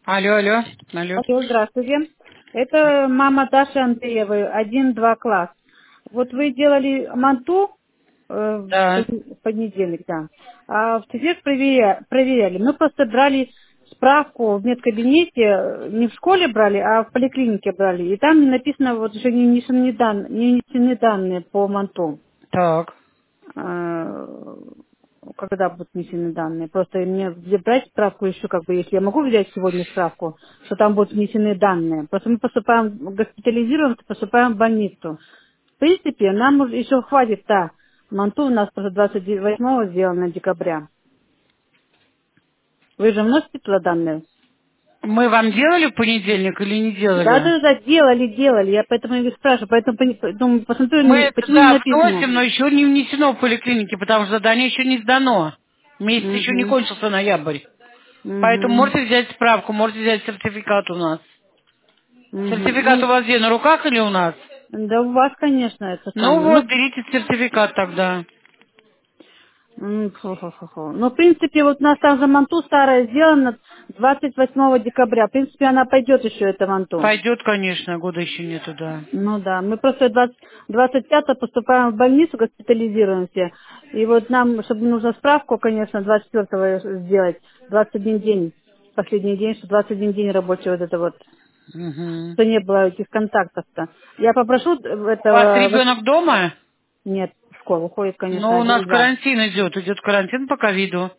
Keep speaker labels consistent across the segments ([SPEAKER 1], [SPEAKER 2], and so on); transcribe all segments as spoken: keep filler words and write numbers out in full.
[SPEAKER 1] Алло, алло, алло.
[SPEAKER 2] Алло, здравствуйте. Это мама Даши Андреевой, один-два класс. Вот вы делали манту э, в
[SPEAKER 1] Да.
[SPEAKER 2] пон- в понедельник, да. А в четверг проверя- проверяли. Мы просто брали справку в медкабинете, э, не в школе брали, а в поликлинике брали. И там написано, вот уже не внесены данные, не внесены данные по манту.
[SPEAKER 1] Так.
[SPEAKER 2] э, когда будут внесены данные. Просто мне где брать справку еще, как бы, если я могу взять сегодня справку, что там будут внесены данные. Просто мы поступаем, госпитализируемся, поступаем в больницу. В принципе, нам уже еще хватит, да. Манту у нас просто двадцать восьмого сделано декабря. Вы же вносите туда данные?
[SPEAKER 1] Мы вам делали в понедельник или не
[SPEAKER 2] Да,
[SPEAKER 1] делали?
[SPEAKER 2] да, да, делали, делали. Я поэтому и спрашиваю, поэтому пони- думаю, посмотрю,
[SPEAKER 1] Мы
[SPEAKER 2] не-
[SPEAKER 1] это,
[SPEAKER 2] почему не
[SPEAKER 1] да,
[SPEAKER 2] написано.
[SPEAKER 1] вносим, но еще не внесено в поликлинике, потому что задание еще не сдано. Месяц еще не
[SPEAKER 2] Угу,
[SPEAKER 1] кончился ноябрь. Поэтому
[SPEAKER 2] угу,
[SPEAKER 1] можете взять справку, можете взять сертификат у нас. Сертификат у
[SPEAKER 2] угу.
[SPEAKER 1] вас где, на руках или у нас?
[SPEAKER 2] Да у вас, конечно, это
[SPEAKER 1] Ну
[SPEAKER 2] самое.
[SPEAKER 1] вот,
[SPEAKER 2] Ну,
[SPEAKER 1] берите сертификат тогда.
[SPEAKER 2] м, фу-фу-фу-фу. Ну, в принципе, вот у нас там же манту старая сделана двадцать восьмого декабря. В принципе, она пойдет еще, эта манту.
[SPEAKER 1] Пойдет, конечно, года еще нету, да.
[SPEAKER 2] Ну да, мы просто двадцать двадцать пятого поступаем в больницу, госпитализируемся. И вот нам, чтобы нужно справку, конечно, двадцать четвертого сделать, двадцать один день, последний день, что двадцать один день рабочий вот это вот,
[SPEAKER 1] Угу.
[SPEAKER 2] что не было этих контактов-то. Я попрошу
[SPEAKER 1] У вас
[SPEAKER 2] этого, вот-
[SPEAKER 1] ребенок дома?
[SPEAKER 2] нет, в школу ходит, конечно,
[SPEAKER 1] Ну, у нас
[SPEAKER 2] один-два.
[SPEAKER 1] карантин идет, идет карантин по ковиду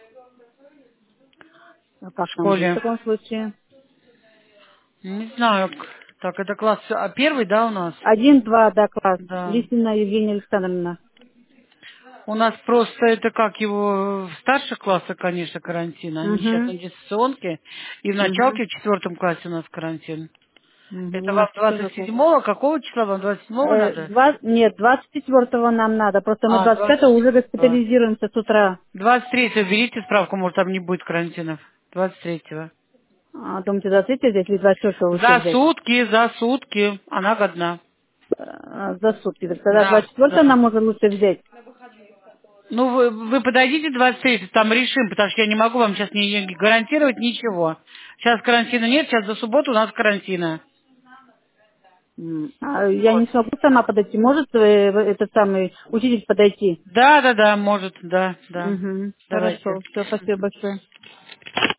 [SPEAKER 2] А
[SPEAKER 1] в
[SPEAKER 2] как нам быть в
[SPEAKER 1] школе.
[SPEAKER 2] таком случае?
[SPEAKER 1] Не знаю. к- Так, это класс а первый, да, у нас?
[SPEAKER 2] Один-два, да, класс.
[SPEAKER 1] Да.
[SPEAKER 2] Лисина Евгения Александровна.
[SPEAKER 1] У нас просто это как его в старших классах, конечно, карантин. Они сейчас
[SPEAKER 2] Угу.
[SPEAKER 1] на дистанционке. И в
[SPEAKER 2] Угу.
[SPEAKER 1] началке в четвертом классе у нас карантин.
[SPEAKER 2] Угу.
[SPEAKER 1] Это
[SPEAKER 2] У
[SPEAKER 1] вам
[SPEAKER 2] нас
[SPEAKER 1] двадцать
[SPEAKER 2] тоже класс.
[SPEAKER 1] седьмого Какого числа вам? двадцать седьмого
[SPEAKER 2] Э,
[SPEAKER 1] надо?
[SPEAKER 2] два, нет, двадцать четвертого нам надо. Просто мы
[SPEAKER 1] А,
[SPEAKER 2] двадцать
[SPEAKER 1] двадцать
[SPEAKER 2] пятого уже
[SPEAKER 1] третьего.
[SPEAKER 2] госпитализируемся с утра.
[SPEAKER 1] двадцать третьего берите справку, может там не будет карантинов. двадцать третьего.
[SPEAKER 2] А, думаете, двадцать третьего взять или двадцать четвертого лучше
[SPEAKER 1] За
[SPEAKER 2] взять?
[SPEAKER 1] сутки, за сутки. Она годна.
[SPEAKER 2] Э, За сутки. Так тогда
[SPEAKER 1] Да,
[SPEAKER 2] двадцать четвертого
[SPEAKER 1] да.
[SPEAKER 2] нам можно лучше взять.
[SPEAKER 1] Ну, вы, вы подойдите двадцать третьего, там решим, потому что я не могу вам сейчас не, не гарантировать ничего. Сейчас карантина нет, сейчас за субботу у нас карантина.
[SPEAKER 2] М. А я
[SPEAKER 1] Вот.
[SPEAKER 2] не смогу сама подойти. Может э, этот самый учитель подойти?
[SPEAKER 1] Да, да, да, может, да, да.
[SPEAKER 2] Угу.
[SPEAKER 1] Давайте.
[SPEAKER 2] Хорошо. Все, спасибо большое.